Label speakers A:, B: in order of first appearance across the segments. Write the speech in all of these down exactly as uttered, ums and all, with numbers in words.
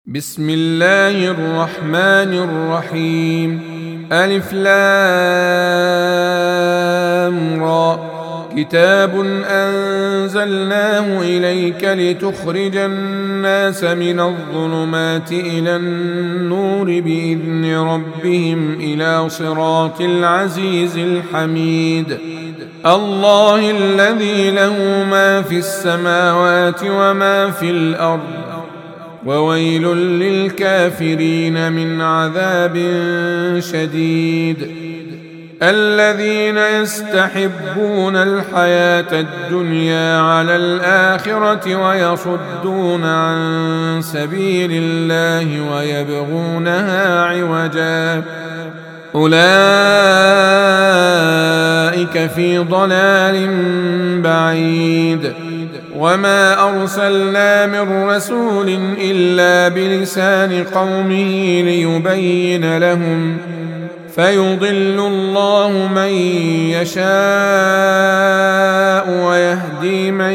A: بسم الله الرحمن الرحيم. ألف لام را. كتاب أنزلناه إليك لتخرج الناس من الظلمات إلى النور بإذن ربهم إلى صراط العزيز الحميد. الله الذي له ما في السماوات وما في الأرض، وويل للكافرين من عذاب شديد. الذين يستحبون الحياة الدنيا على الآخرة ويصدون عن سبيل الله ويبغونها عوجا، أولئك في ضلال بعيد. وما أرسلنا من رسول إلا بلسان قومه ليبين لهم، فيضل الله من يشاء ويهدي من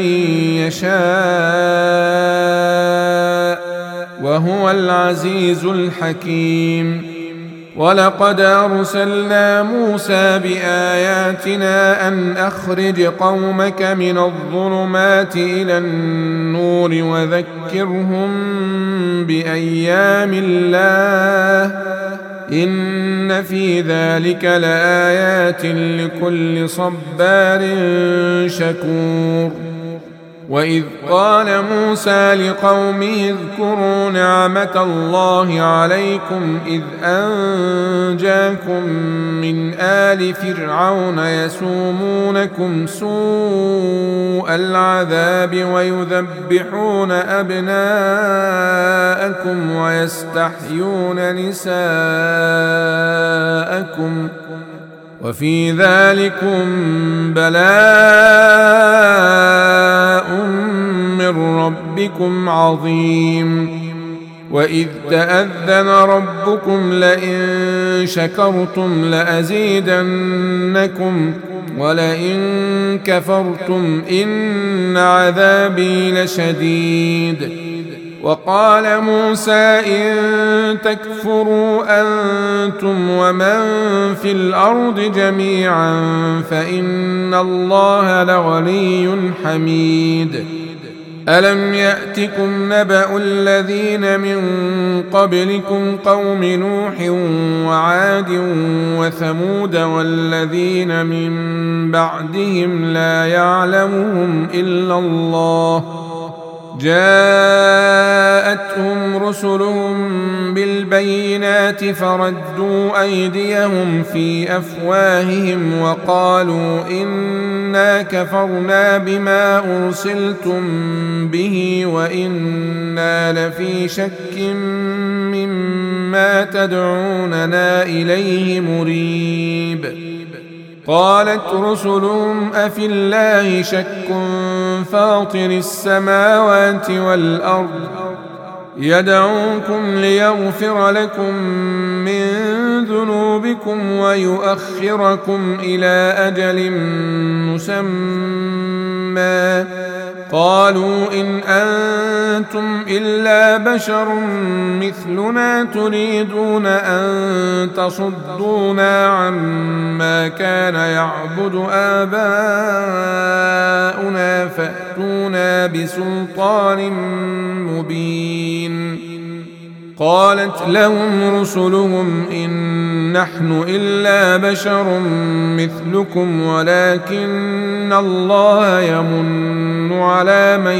A: يشاء، وهو العزيز الحكيم. ولقد أرسلنا موسى بآياتنا أن أخرج قومك من الظلمات إلى النور وذكرهم بأيام الله، إن في ذلك لآيات لكل صبار شكور. وإذ قال موسى لقومه اذكروا نعمة الله عليكم إذ أنجاكم من آل فرعون يسومونكم سوء العذاب ويذبحون أبناءكم ويستحيون نساءكم، وفي ذلكم بلاء من ربكم عظيم. وإذ تأذن ربكم لئن شكرتم لأزيدنكم ولئن كفرتم إن عذابي لشديد. وقال موسى إن تكفروا أنتم ومن في الأرض جميعا فإن الله لغني حميد. ألم يأتكم نبأ الذين من قبلكم قوم نوح وعاد وثمود والذين من بعدهم لا يعلمهم إلا الله، جاءتهم رسلهم بالبينات فردوا أيديهم في أفواههم وقالوا إنا كفرنا بما أرسلتم به وإنا لفي شك مما تدعوننا إليه مريب. قالت رسلهم أفي الله شك فاطر السماوات والأرض يدعوكم ليغفر لكم من ذنوبكم ويؤخركم إلى أجل مسمى، قالوا إن أنتم إلا بشر مثلنا تريدون أن تصدونا عما كان يعبد آباؤنا فأتونا بسلطان مبين. قالت لهم رسلهم إن نحن إلا بشر مثلكم ولكن الله يمن على من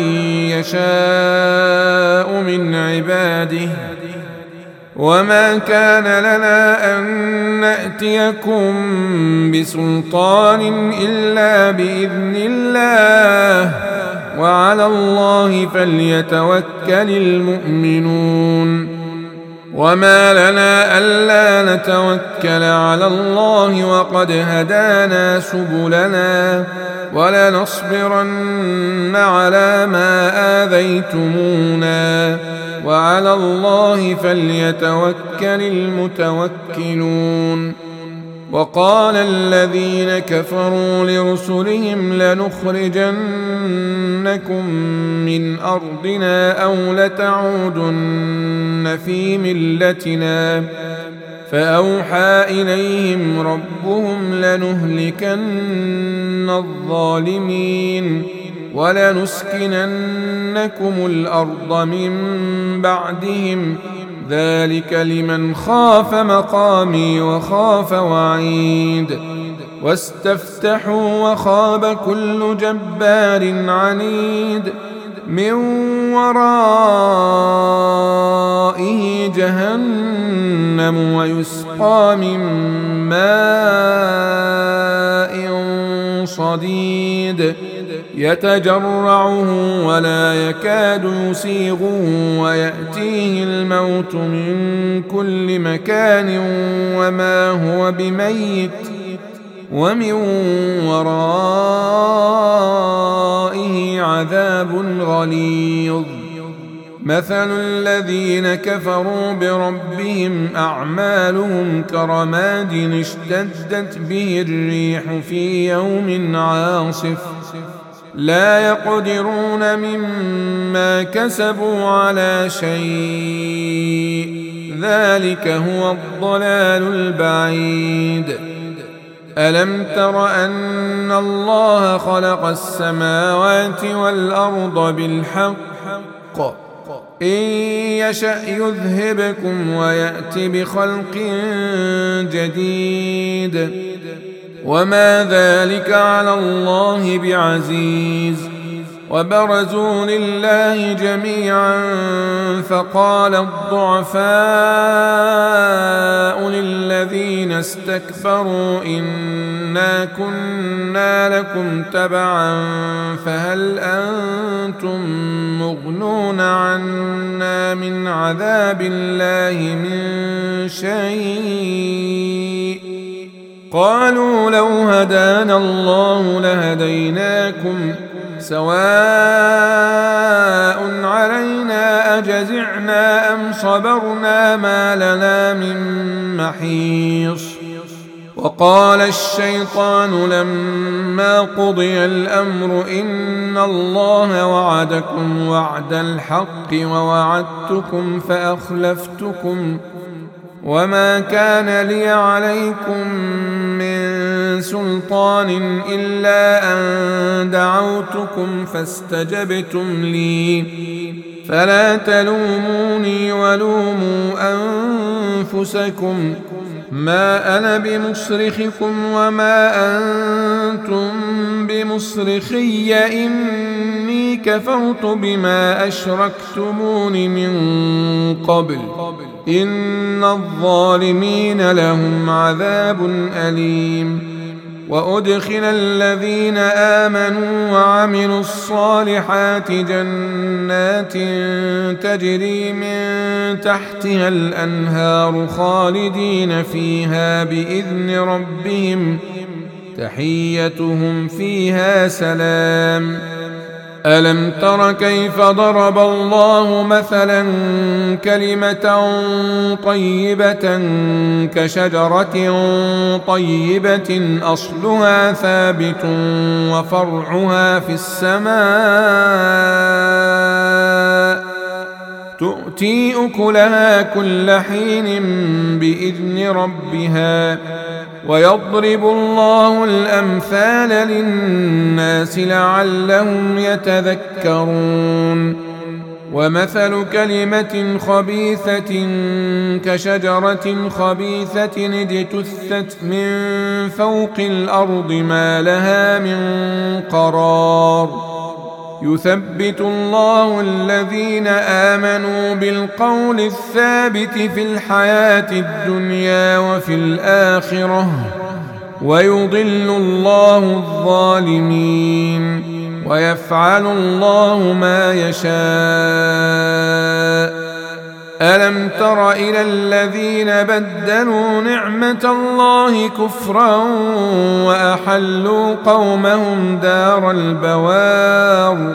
A: يشاء من عباده، وما كان لنا أن نأتيكم بسلطان إلا بإذن الله، وعلى الله فليتوكل المؤمنون. وما لنا ألا نتوكل على الله وقد هدانا سبلنا ولنصبرن على ما آذيتمونا، وعلى الله فليتوكل المتوكلون. وقال الذين كفروا لرسلهم لنخرجنكم من أرضنا أو لتعودن في ملتنا فأوحى إليهم ربهم لنهلكن الظالمين ولنسكننكم الأرض من بعدهم ذلك لمن خاف مقامي وخاف وعيد واستفتحوا وخاب كل جبار عنيد من ورائه جهنم ويسقى من ماء صديد يتجرعه ولا يكاد يسيغه ويأتيه الموت من كل مكان وما هو بميت ومن ورائه عذاب غليظ مثل الذين كفروا بربهم أعمالهم كرماد اشتدت به الريح في يوم عاصف لا يقدرون مما كسبوا على شيء ذلك هو الضلال البعيد ألم تر أن الله خلق السماوات والأرض بالحق إن يشأ يذهبكم ويأت بخلق جديد وما ذلك على الله بعزيز وبرزوا لله جميعا فقال الضعفاء للذين استكبروا إنا كنا لكم تبعا فهل أنتم مغنون عنا من عذاب الله من شيء قالوا لو هدانا الله لهديناكم سواء علينا أجزعنا أم صبرنا ما لنا من محيص وقال الشيطان لما قضي الأمر إن الله وعدكم وعد الحق ووعدتكم فأخلفتكم وما كان لي عليكم من سلطان إلا أن دعوتكم فاستجبتم لي فلا تلوموني ولوموا أنفسكم ما أنا بمصرخكم وما أنتم بمصرخي إني كفرت بما أشركتمون من قبل إن الظالمين لهم عذاب أليم وأدخل الذين آمنوا وعملوا الصالحات جنات تجري من تحتها الأنهار خالدين فيها بإذن ربهم تحيتهم فيها سلام ألم تر كيف ضرب الله مثلا كلمة طيبة كشجرة طيبة أصلها ثابت وفرعها في السماء تؤتي أكلها كل حين بإذن ربها ويضرب الله الأمثال للناس لعلهم يتذكرون ومثل كلمة خبيثة كشجرة خبيثة اجتثت من فوق الأرض ما لها من قرار يثبت الله الذين آمنوا بالقول الثابت في الحياة الدنيا وفي الآخرة ويضل الله الظالمين ويفعل الله ما يشاء ألم تر إلى الذين بدلوا نعمة الله كفرا وأحلوا قومهم دار البوار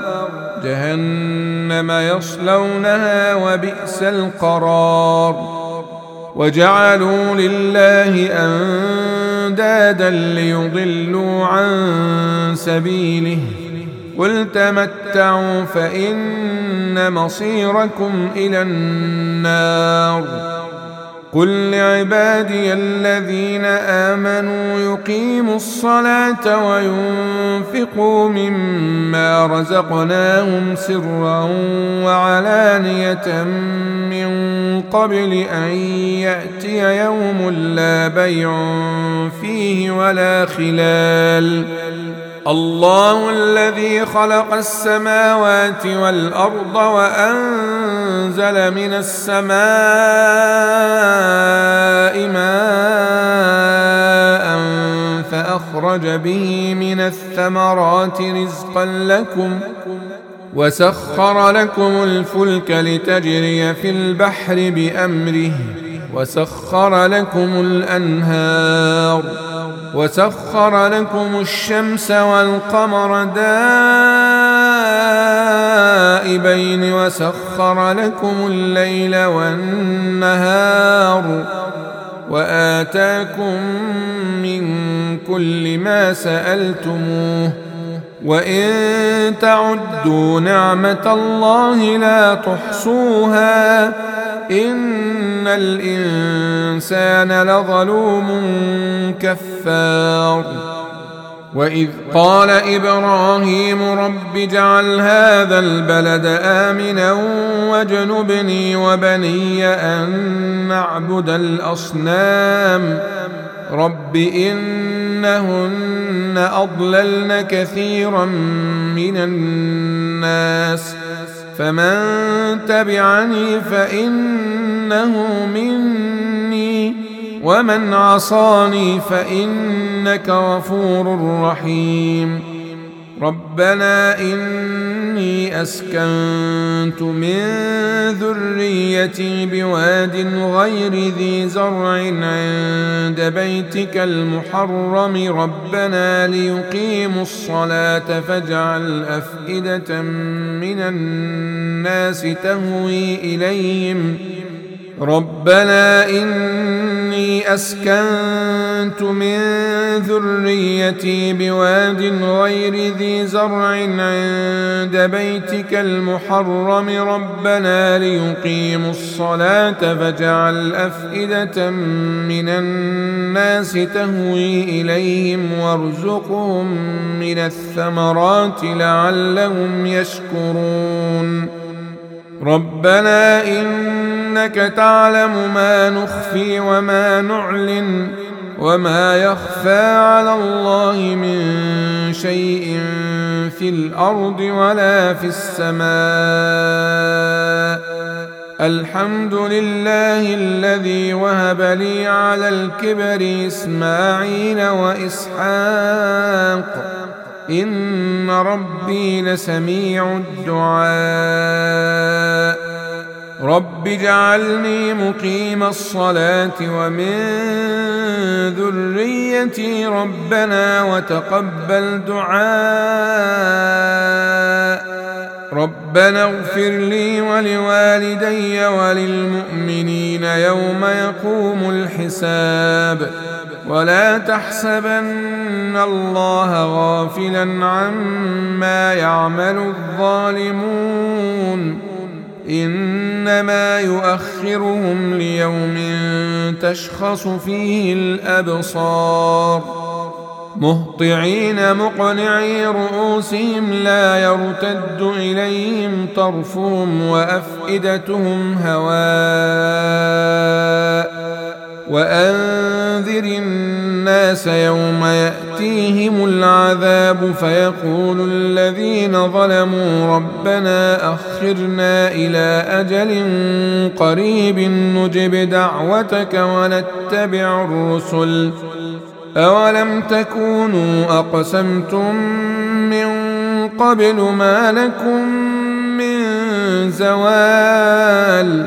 A: جهنم يصلونها وبئس القرار وجعلوا لله أندادا ليضلوا عن سبيله قل تمتعوا فإن مصيركم إلى النار قل لعبادي الذين آمنوا يقيموا الصلاة وينفقوا مما رزقناهم سرا وعلانية من قبل أن يأتي يوم لا بيع فيه ولا خلال الله الذي خلق السماوات والأرض وأنزل من السماء ماء فأخرج به من الثمرات رزقا لكم وسخر لكم الفلك لتجري في البحر بأمره وسخر لكم الأنهار وسخر لكم الشمس والقمر دائبين وسخر لكم الليل والنهار وآتاكم من كل ما سألتموه وإن تعدوا نعمة الله لا تحصوها إن الإنسان لظلوم كفار وإذ قال إبراهيم رب اجعل هذا البلد آمنا واجنبني وبني أن نعبد الأصنام رب إنهن أضللن كثيرا من الناس فمن تبعني فإنه مني ومن عصاني فإنك غفور رحيم ربنا إني أسكنت من ذريتي بواد غير ذي زرع عند بيتك المحرم ربنا ليقيموا الصلاة فاجعل أفئدة من الناس تهوي إليهم ربنا إني أسكنت من ذريتي بواد غير ذي زرع عند بيتك المحرم ربنا ليقيموا الصلاة فاجعل أفئدة من الناس تهوي إليهم وارزقهم من الثمرات لعلهم يشكرون ربنا إنك تعلم ما نخفي وما نعلن وما يخفى على الله من شيء في الأرض ولا في السماء الحمد لله الذي وهب لي على الكبر إسماعيل وإسحاق إن ربي لسميع الدعاء رب اجعلني مقيم الصلاة ومن ذريتي ربنا وتقبل دعاء ربنا اغفر لي ولوالدي وللمؤمنين يوم يقوم الحساب ولا تحسبن الله غافلا عما يعمل الظالمون إنما يؤخرهم ليوم تشخص فيه الأبصار مهطعين مقنعي رؤوسهم لا يرتد إليهم طرفهم وأفئدتهم هواء وأنذر الناس يوم يأتيهم العذاب فيقول الذين ظلموا ربنا أخرنا إلى أجل قريب نجب دعوتك ونتبع الرسل أولم تكونوا أقسمتم من قبل ما لكم من زوال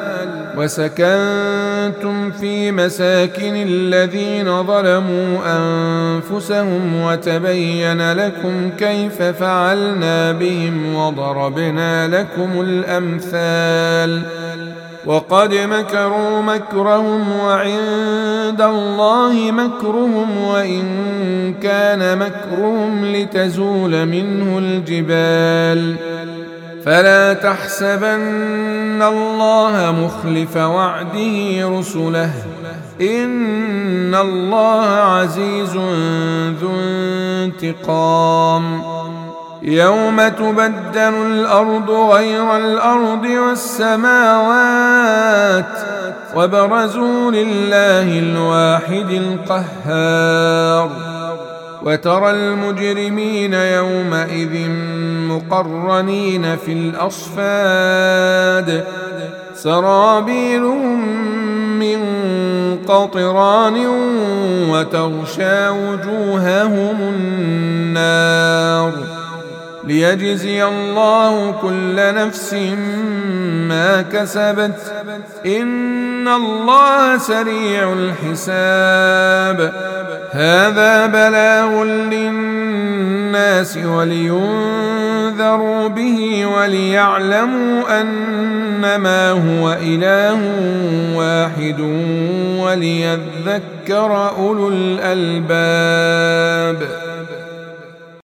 A: وسكنتم في مساكن الذين ظلموا أنفسهم وتبين لكم كيف فعلنا بهم وضربنا لكم الأمثال وقد مكروا مكرهم وعند الله مكرهم وإن كان مكرهم لتزول منه الجبال فلا تحسبن الله مخلف وعده رسله إن الله عزيز ذو انتقام يوم تبدل الأرض غير الأرض والسماوات وبرزوا لله الواحد القهار وترى المجرمين يومئذ مقرنين في الأصفاد سرابيلهم من قطران وتغشى وجوههم النار ليجزي الله كل نفس ما كسبت إن الله سريع الحساب هذا بلاغ للناس ولينذروا به وليعلموا أنما هو إله واحد وليذكر أولو الألباب.